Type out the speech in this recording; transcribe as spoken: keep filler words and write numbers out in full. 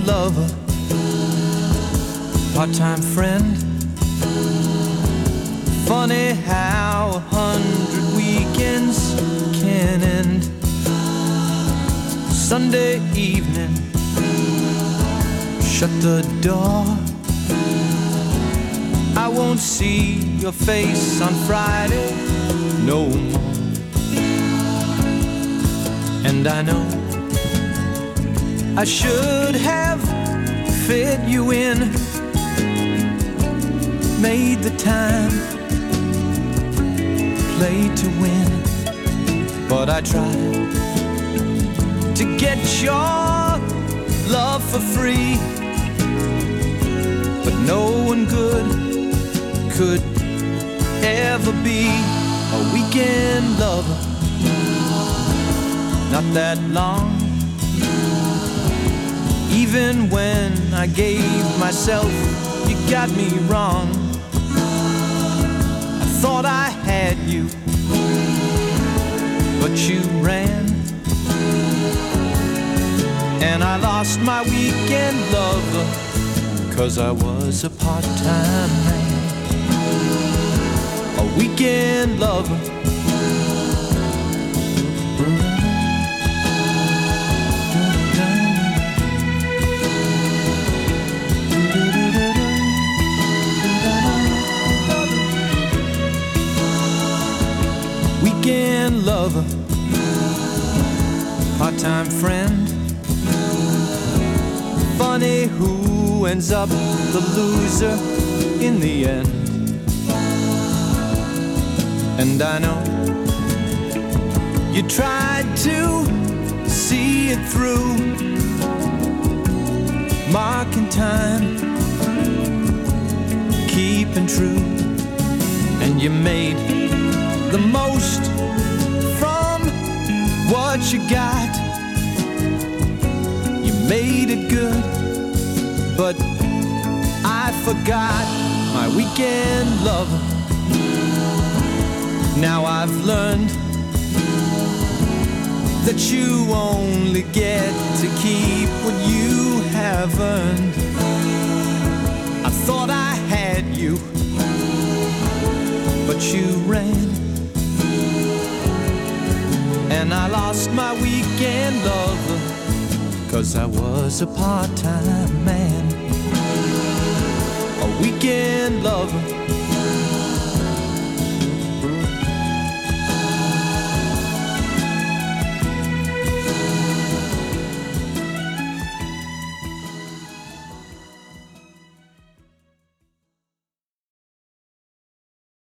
lover, part-time friend. Funny how a hundred weekends can end. Sunday evening, shut the door. I won't see your face on Friday no more. And I know I should have fit you in, made the time, played to win. But I tried to get your love for free, but no one good could ever be a weekend lover. Not that long. Even when I gave myself, you got me wrong. I thought I had you, but you ran. And I lost my weekend lover, 'cause I was a part-time man. A weekend lover. Weekend lover, part-time friend. Funny who ends up the loser in the end. And I know you tried to see it through, marking time, keeping true. And you made the most from what you got. You made it good, but I forgot my weekend lover. Now I've learned that you only get to keep what you have earned. I thought I had you, but you ran. And I lost my weekend lover, 'cause I was a part-time